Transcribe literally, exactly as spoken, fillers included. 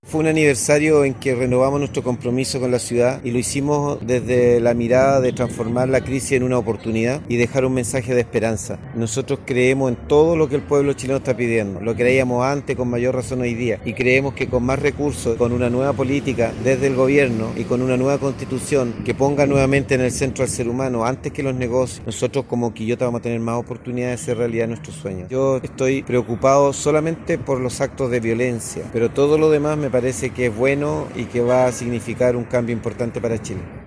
Fue un aniversario en que renovamos nuestro compromiso con la ciudad y lo hicimos desde la mirada de transformar la crisis en una oportunidad y dejar un mensaje de esperanza. Nosotros creemos en todo lo que el pueblo chileno está pidiendo, lo creíamos antes, con mayor razón hoy día, y creemos que con más recursos, con una nueva política desde el gobierno y con una nueva constitución que ponga nuevamente en el centro al ser humano antes que los negocios, nosotros como Quillota vamos a tener más oportunidades de hacer realidad nuestros sueños. Yo estoy preocupado solamente por los actos de violencia, pero todo lo demás me parece que es bueno y que va a significar un cambio importante para Chile.